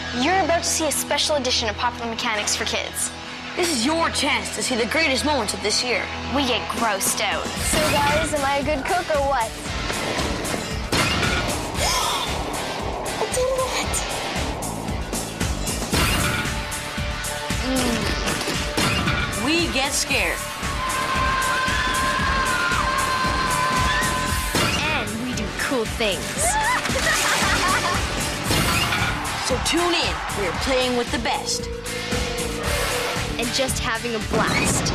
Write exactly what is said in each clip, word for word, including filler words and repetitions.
You're about to see a special edition of Popular Mechanics for Kids. This is your chance to see the greatest moments of this year. We get grossed out. So guys, am I a good cook or what? I did it! Mm. We get scared. And we do cool things. So tune in. We're playing with the best. And just having a blast.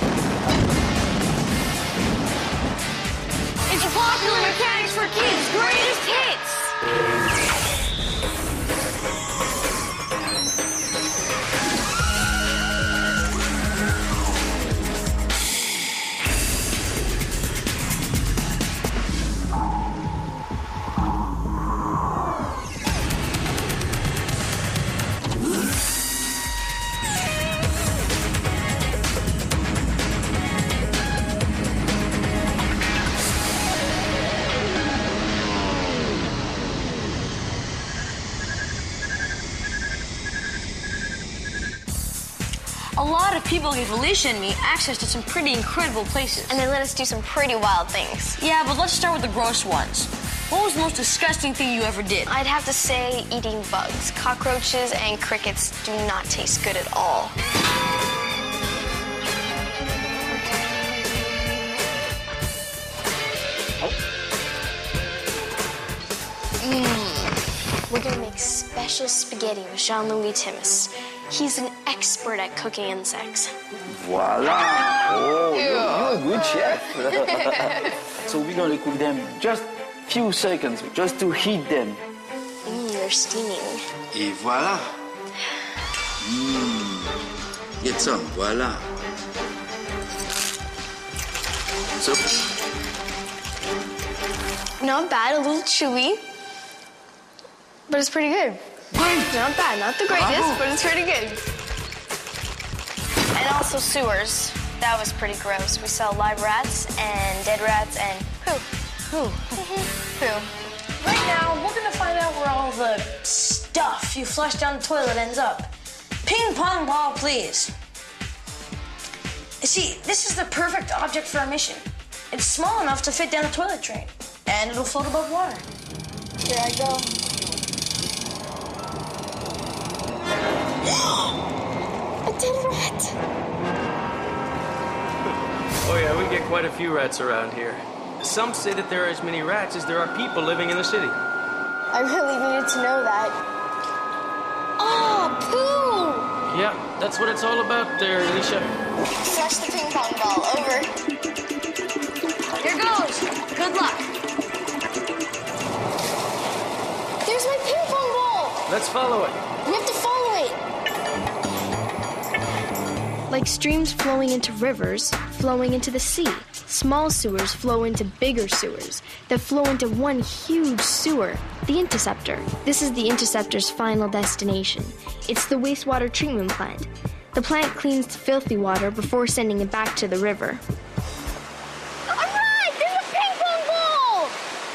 It's Popular Mechanics for Kids' greatest hits! A lot of people gave Alicia and me access to some pretty incredible places. And they let us do some pretty wild things. Yeah, but let's start with the gross ones. What was the most disgusting thing you ever did? I'd have to say eating bugs. Cockroaches and crickets do not taste good at all. Mmm. We're gonna make special spaghetti with Jean-Louis Timus. He's an expert at cooking insects. Voila! Oh, you're, you're a good chef. So we're going to cook them just few seconds, just to heat them. Mmm, they're steaming. Et voilà. Mmm. Get some, voila. So. Not bad, a little chewy, but it's pretty good. Not bad, not the greatest, Bravo. but it's pretty good. And also sewers. That was pretty gross. We saw live rats and dead rats and poo. Poo. Poo. Right now, we're gonna find out where all the stuff you flush down the toilet ends up. Ping pong ball, please. You see, this is the perfect object for our mission. It's small enough to fit down the toilet drain, and it'll float above water. Here I go. I did it! Oh yeah, we get quite a few rats around here. Some say that there are as many rats as there are people living in the city. I really needed to know that. Oh, poo! Yeah, that's what it's all about there, Alicia. Flush the ping pong ball. Over. Here goes. Good luck. There's my ping pong ball! Let's follow it. We have to follow it! Like streams flowing into rivers, flowing into the sea, small sewers flow into bigger sewers that flow into one huge sewer, the interceptor. This is the interceptor's final destination. It's the wastewater treatment plant. The plant cleans the filthy water before sending it back to the river. All right! There's a ping pong ball!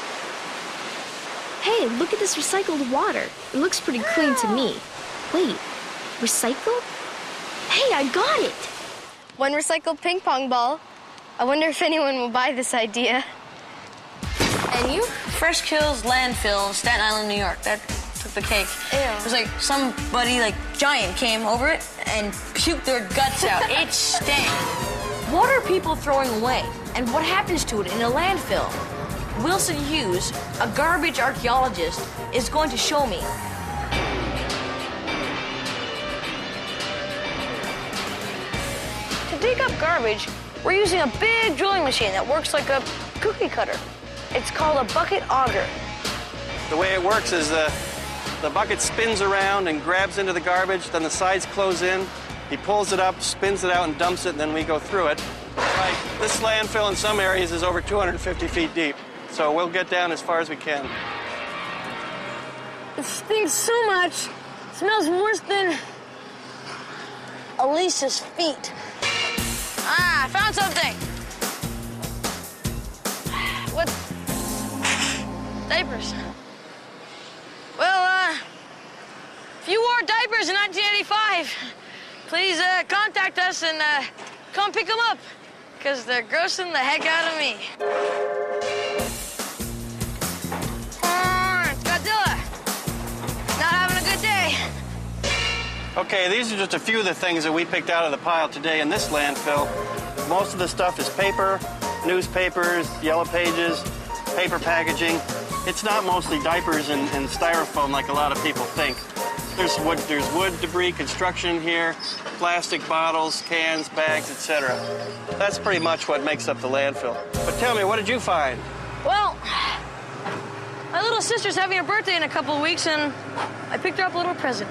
Hey, look at this recycled water. It looks pretty clean to me. Wait, recycled? Hey, I got it! One recycled ping pong ball. I wonder if anyone will buy this idea. And you? Fresh Kills Landfill in Staten Island, New York. That took the cake. Ew. It was like somebody, like, giant came over it and puked their guts out. It stank. What are people throwing away? And what happens to it in a landfill? Wilson Hughes, a garbage archaeologist, is going to show me. To dig up garbage, we're using a big drilling machine that works like a cookie cutter. It's called a bucket auger. The way it works is the, the bucket spins around and grabs into the garbage, then the sides close in. He pulls it up, spins it out, and dumps it, and then we go through it. Right. This landfill in some areas is over two hundred fifty feet deep, so we'll get down as far as we can. It stinks so much. It smells worse than Alicia's feet. Ah, I found something. What? Diapers. Well, uh, If you wore diapers in nineteen eighty-five, please uh, contact us and uh, come pick them up, because they're grossing the heck out of me. Oh, it's Godzilla. Not having a good day. Okay, these are just a few of the things that we picked out of the pile today in this landfill. Most of the stuff is paper, newspapers, yellow pages, paper packaging. It's not mostly diapers and, and styrofoam like a lot of people think. There's wood, there's wood debris, construction here, plastic bottles, cans, bags, et cetera. That's pretty much what makes up the landfill. But tell me, what did you find? Well, my little sister's having a birthday in a couple of weeks, and I picked her up a little present.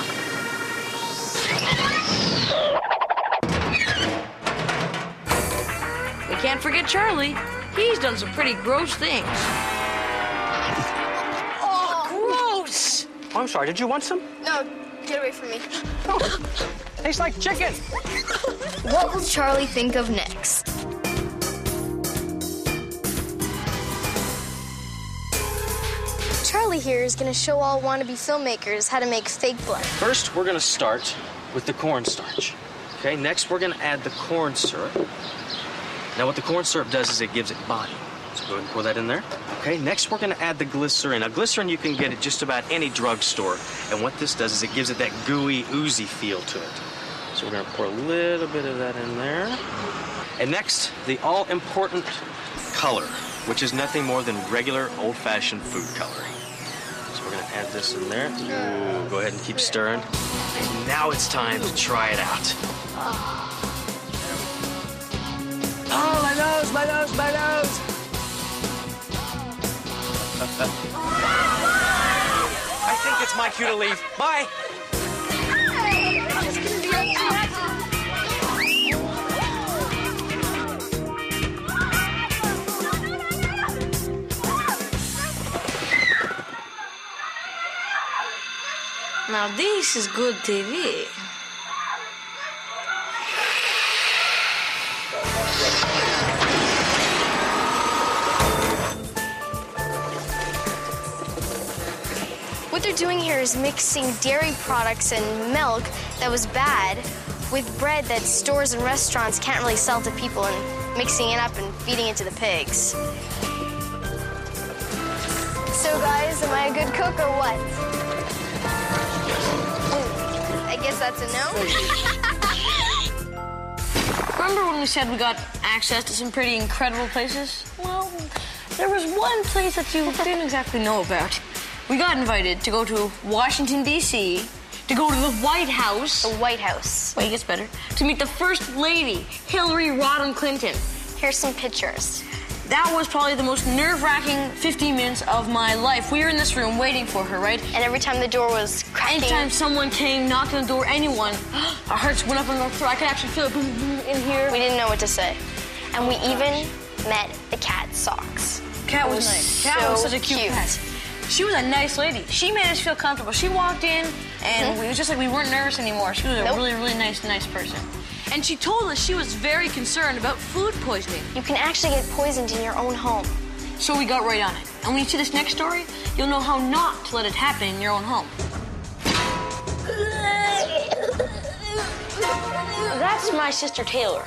We can't forget Charlie. He's done some pretty gross things. Oh, gross! I'm sorry, did you want some? No, get away from me. Oh, tastes like chicken. What will Charlie think of next? Charlie here is going to show all wannabe filmmakers how to make fake blood. First, we're gonna start with the cornstarch. Okay, next we're gonna add the corn syrup. Now what the corn syrup does is it gives it body. So go ahead and pour that in there. Okay, next we're gonna add the glycerin. Now glycerin you can get at just about any drugstore. And what this does is it gives it that gooey, oozy feel to it. So we're gonna pour a little bit of that in there. And next, the all-important color, which is nothing more than regular old-fashioned food coloring. So we're gonna add this in there. Ooh, go ahead and keep stirring. And now it's time to try it out. Oh, my nose, my nose, my nose! I think it's my cue to leave. Bye! Now this is good T V. What they're doing here is mixing dairy products and milk that was bad with bread that stores and restaurants can't really sell to people and mixing it up and feeding it to the pigs. So guys, am I a good cook or what? I guess that's a no. Remember when we said we got access to some pretty incredible places? Well, there was one place that you didn't exactly know about. We got invited to go to Washington, D C, to go to the White House. The White House. Wait, it gets better. To meet the First Lady, Hillary Rodham Clinton. Here's some pictures. That was probably the most nerve-wracking fifteen minutes of my life. We were in this room waiting for her, right? And every time the door was cracking. Anytime someone came, knocked on the door, anyone, our hearts went up in our throat. I could actually feel it boom, boom, in here. We didn't know what to say. And we even met the cat Socks. Cat was, was nice. Cat so was such a cute, cute cat. She was a nice lady. She made us feel comfortable. She walked in, and Mm-hmm. it was just like we weren't nervous anymore. She was a Nope. really, really nice, nice person. And she told us she was very concerned about food poisoning. You can actually get poisoned in your own home. So we got right on it. And when you see this next story, you'll know how not to let it happen in your own home. That's my sister Taylor.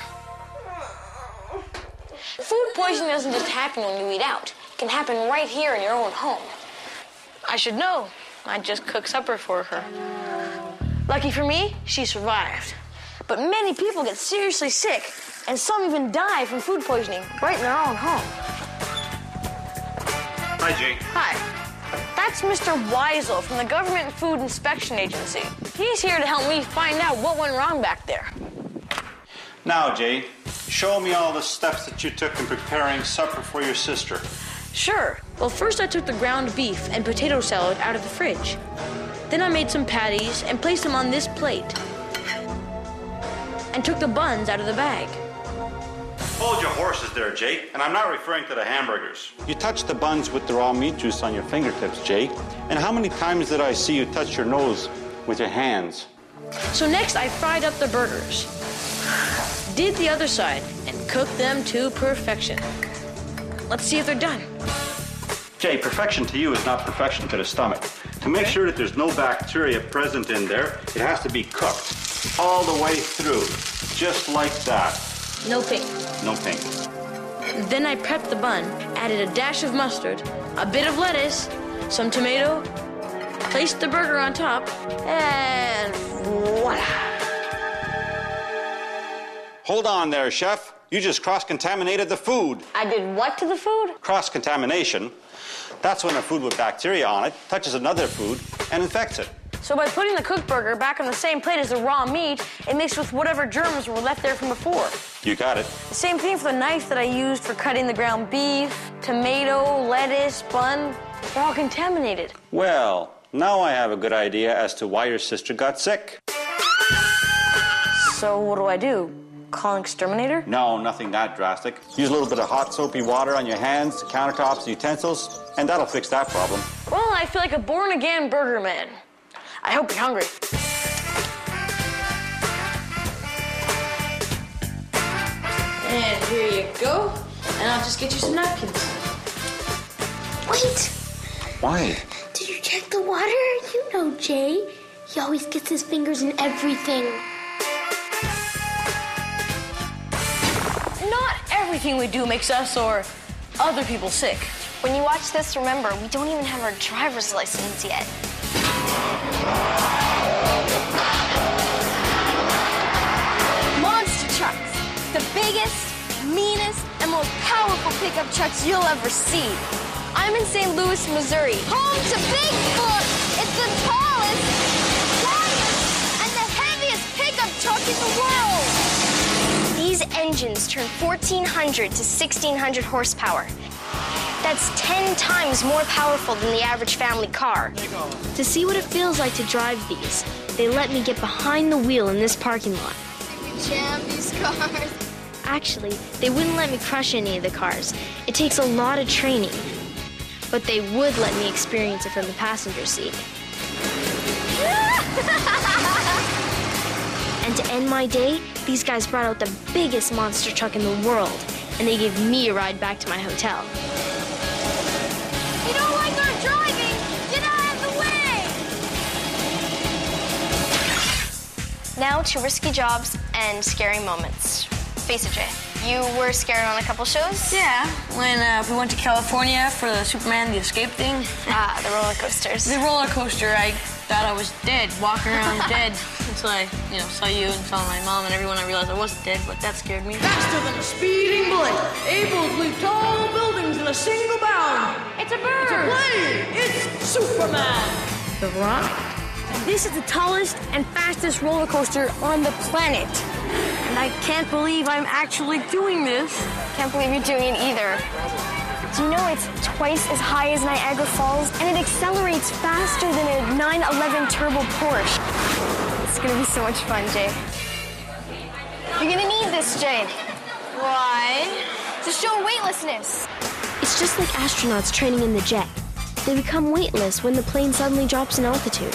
Food poisoning doesn't just happen when you eat out. It can happen right here in your own home. I should know. I just cooked supper for her. Lucky for me, she survived. But many people get seriously sick, and some even die from food poisoning right in their own home. Hi, Jake. Hi. That's Mister Weisel from the Government Food Inspection Agency. He's here to help me find out what went wrong back there. Now, Jay, show me all the steps that you took in preparing supper for your sister. Sure. Well, first I took the ground beef and potato salad out of the fridge. Then I made some patties and placed them on this plate. And took the buns out of the bag. Hold your horses there, Jake, and I'm not referring to the hamburgers. You touched the buns with the raw meat juice on your fingertips, Jake. And how many times did I see you touch your nose with your hands? So next I fried up the burgers. Did the other side and cooked them to perfection. Let's see if they're done. Jay, perfection to you is not perfection to the stomach. To make sure that there's no bacteria present in there, it has to be cooked all the way through, just like that. No pink. No pink. Then I prepped the bun, added a dash of mustard, a bit of lettuce, some tomato, placed the burger on top, and voila. Hold on there, chef. You just cross-contaminated the food. I did what to the food? Cross-contamination. That's when a food with bacteria on it touches another food and infects it. So by putting the cooked burger back on the same plate as the raw meat, it mixed with whatever germs were left there from before. You got it. The same thing for the knife that I used for cutting the ground beef, tomato, lettuce, bun. They're all contaminated. Well, now I have a good idea as to why your sister got sick. So what do I do? Call an exterminator? No, nothing that drastic. Use a little bit of hot soapy water on your hands, countertops, utensils, and that'll fix that problem. Well, I feel like a born-again burger man. I hope you're hungry. And here you go. And I'll just get you some napkins. Wait! Why? Did you check the water? You know Jay. He always gets his fingers in everything. Not everything we do makes us or other people sick. When you watch this, remember, we don't even have our driver's license yet. Monster trucks. The biggest, meanest, and most powerful pickup trucks you'll ever see. I'm in Saint Louis, Missouri, home to Bigfoot. It's the tallest, longest, and the heaviest pickup truck in the world. These engines turn fourteen hundred to sixteen hundred horsepower. That's ten times more powerful than the average family car. To see what it feels like to drive these, they let me get behind the wheel in this parking lot. We jam these cars. Actually, they wouldn't let me crush any of the cars. It takes a lot of training. But they would let me experience it from the passenger seat. And to end my day, these guys brought out the biggest monster truck in the world, and they gave me a ride back to my hotel. You don't like our driving? Get out of the way! Now to risky jobs and scary moments. Face it, Jay. You were scared on a couple shows? Yeah, when uh, we went to California for the Superman the Escape thing. Ah, the roller coasters. The roller coaster, I thought I was dead, walking around dead. Until I, you know, saw you and saw my mom and everyone, I realized I wasn't dead, but that scared me. Faster than a speeding bullet, able to leap tall buildings in a single bound. It's a bird! It's a plane! It's Superman! The Rock? This is the tallest and fastest roller coaster on the planet. And I can't believe I'm actually doing this. Can't believe you're doing it either. Do you know it's twice as high as Niagara Falls, and it accelerates faster than a nine eleven turbo Porsche. It's gonna be so much fun, Jay. You're gonna need this, Jay. Why? To show weightlessness. It's just like astronauts training in the jet. They become weightless when the plane suddenly drops in altitude.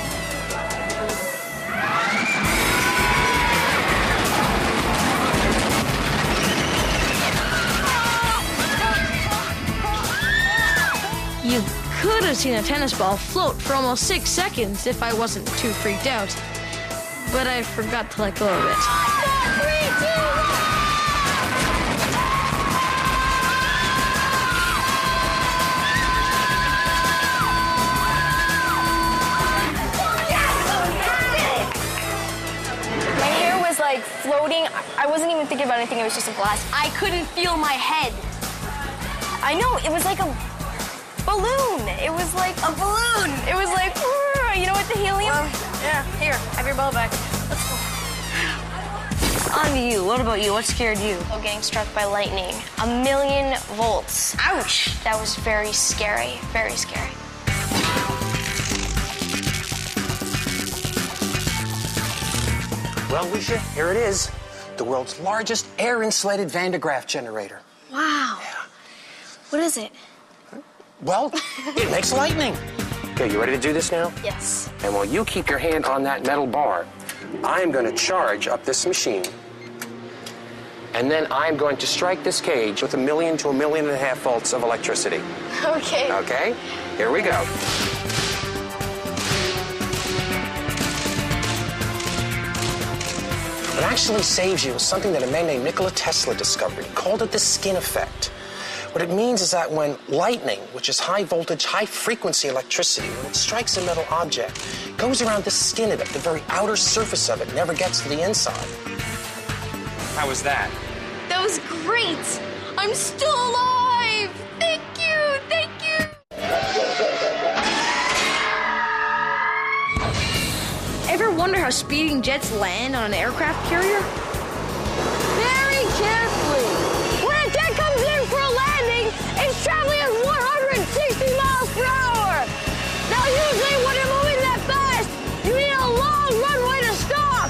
You could have seen a tennis ball float for almost six seconds if I wasn't too freaked out. But I forgot to let go of it. Three, two, My hair was like floating. I wasn't even thinking about anything. It was just a blast. I couldn't feel my head. I know, it was like a balloon. It was like a balloon. It was like, you know what, the helium? Well, yeah, here, have your ball back. Let's go. On to you. What about you? What scared you? Oh, getting struck by lightning. A million volts. Ouch! That was very scary. Very scary. Well, Alicia, here it is. The world's largest air-insulated Van de Graaff generator. Wow. Yeah. What is it? Well, it makes lightning. Okay, you ready to do this now? Yes. And while you keep your hand on that metal bar, I'm going to charge up this machine. And then I'm going to strike this cage with a million to a million and a half volts of electricity. Okay. Okay? Here we go. What actually saves you is something that a man named Nikola Tesla discovered. He called it the skin effect. What it means is that when lightning, which is high voltage, high frequency electricity, when it strikes a metal object, it goes around the skin of it, the very outer surface of it, never gets to the inside. How was that? That was great. I'm still alive. Thank you. Thank you. Ever wonder how speeding jets land on an aircraft carrier? Very carefully. When a jet comes in for a landing, it's traveling at one hundred sixty miles per hour. Now, usually when you're moving that fast, you need a long runway to stop.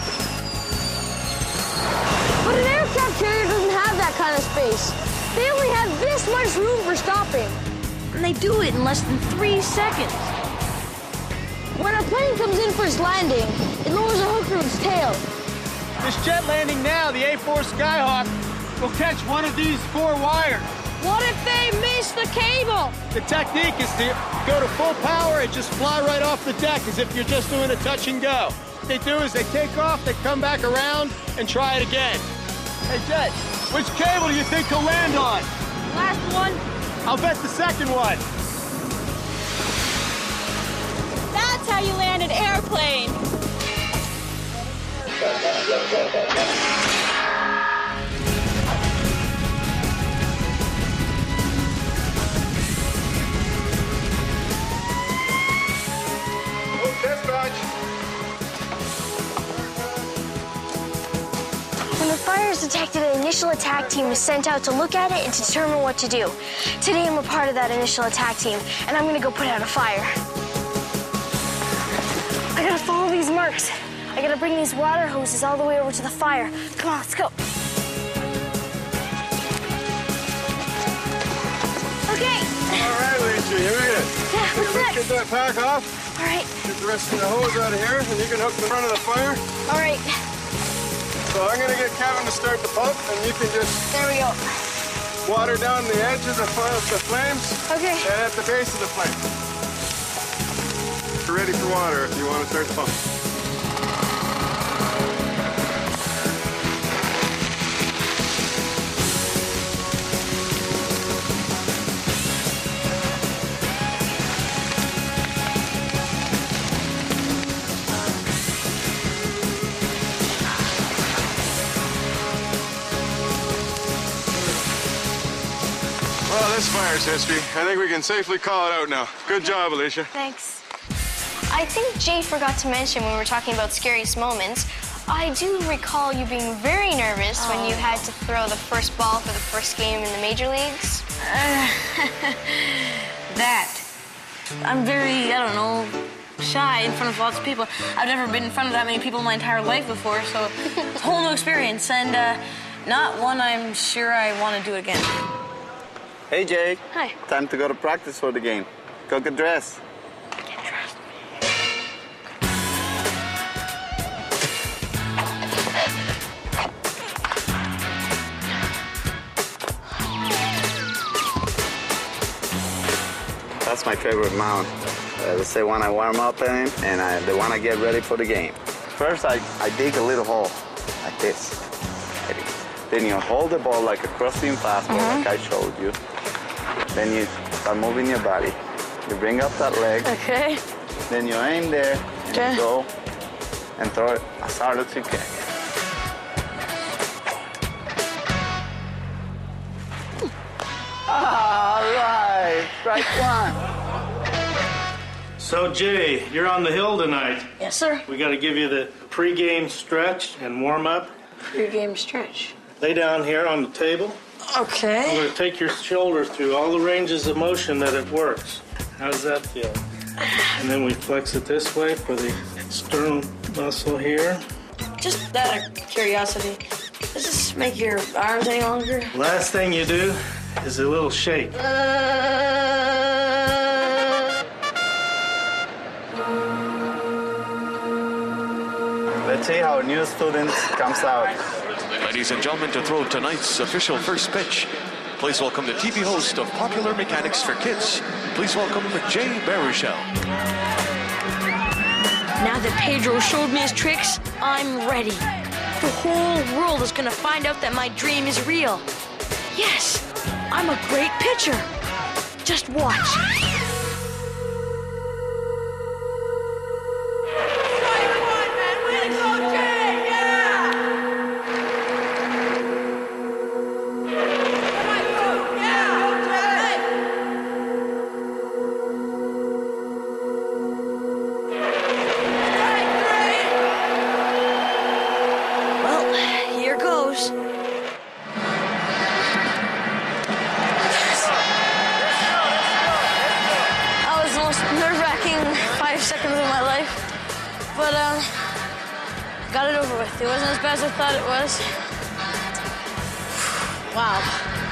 But an aircraft carrier doesn't have that kind of space. They only have this much room for stopping. And they do it in less than three seconds. When a plane comes in for its landing, it lowers a hook from its tail. This jet landing now, the A four Skyhawk, will catch one of these four wires. What if they miss the cable? The technique is to go to full power and just fly right off the deck as if you're just doing a touch and go. What they do is they take off, they come back around, and try it again. Hey, Jet, which cable do you think he'll land on? Last one. I'll bet the second one. That's how you land an airplane. Dispatch. When the fire is detected, an initial attack team is sent out to look at it and to determine what to do. Today, I'm a part of that initial attack team, and I'm gonna go put out a fire. I gotta follow these marks. I gotta bring these water hoses all the way over to the fire. Come on, let's go. Okay. All right, Alicia, here it is. Yeah, what's next? Get that pack off. All right. Get the rest of the hose out of here, and you can hook the front of the fire. All right. So I'm gonna get Kevin to start the pump, and you can just There we go. water down the edge of the, of the flames. Okay. And at the base of the flame. You're ready for water if you want to start the pump. Well, this fire's history. I think we can safely call it out now. Good job, Alicia. Thanks. I think Jay forgot to mention when we were talking about scariest moments, I do recall you being very nervous oh. when you had to throw the first ball for the first game in the major leagues. Uh, that. I'm very, I don't know, shy in front of lots of people. I've never been in front of that many people in my entire life before, so it's a whole new experience, and uh, not one I'm sure I want to do again. Hey, Jake. Hi. Time to go to practice for the game. Go get dressed. Get dressed. That's my favorite mount. Uh, that's the one I warm up in, and I, the one I get ready for the game. First, I, I dig a little hole, like this. Then you hold the ball like a crossing fastball, mm-hmm. like I showed you. Then you start moving your body. You bring up that leg. Okay. Then you aim there, and okay. you go and throw it as hard as you can. All right, strike one. So, Jay, you're on the hill tonight. Yes, sir. We got to give you the pregame stretch and warm up. Pregame stretch. Lay down here on the table. Okay. I'm going to take your shoulder through all the ranges of motion that it works. How does that feel? And then we flex it this way for the sternum muscle here. Just out of curiosity, does this make your arms any longer? Last thing you do is a little shake. Uh... Let's see how a new student comes out. Ladies and gentlemen, to throw tonight's official first pitch, please welcome the T V host of Popular Mechanics for Kids. Please welcome Jay Baruchel. Now that Pedro showed me his tricks, I'm ready. The whole world is gonna find out that my dream is real. Yes, I'm a great pitcher. Just watch. But, um, got it over with. It wasn't as bad as I thought it was. Wow.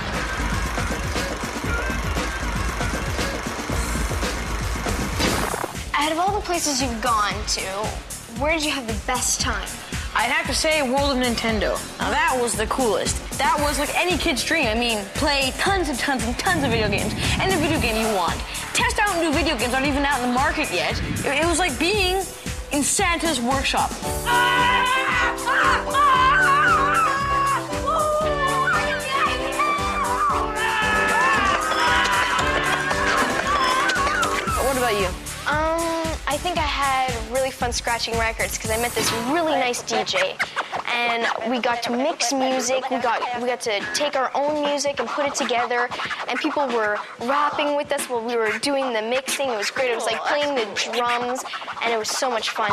Out of all the places you've gone to, where did you have the best time? I'd have to say World of Nintendo. Now, that was the coolest. That was like any kid's dream. I mean, play tons and tons and tons of video games. Any video game you want. Test out new video games aren't even out in the market yet. It, it was like being in Santa's workshop. What about you? Um, I think I had really fun scratching records because I met this really nice D J, and we got to mix music. We got we got to take our own music and put it together, and people were rapping with us while we were doing the mixing. It was great. It was like playing the drums, and it was so much fun.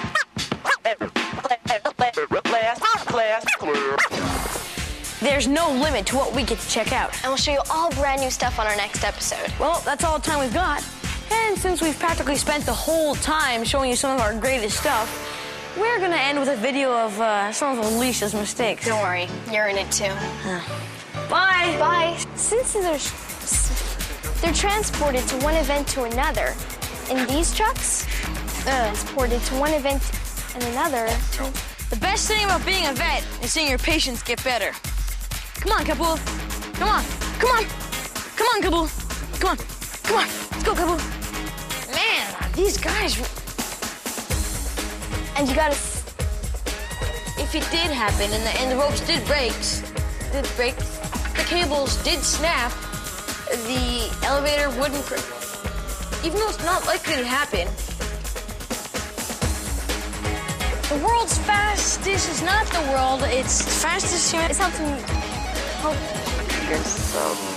There's no limit to what we get to check out. And we'll show you all brand new stuff on our next episode. Well, that's all the time we've got. And since we've practically spent the whole time showing you some of our greatest stuff, we're gonna end with a video of uh, some of Alicia's mistakes. Don't worry, you're in it too. Uh, bye. Bye. Since they're, they're transported to one event to another, in these trucks, uh, transported to one event and another to... The best thing about being a vet is seeing your patients get better. Come on, Kabul. Come on. Come on. Come on, Kabul. Come on. Come on. Let's go, Kabul. Man, these guys... And you gotta... If it did happen and the, and the ropes did break, did break, the cables did snap, the elevator wouldn't... Even though it's not likely to happen, the world's fastest is not the world, it's fastest human. It's helped me help yourself.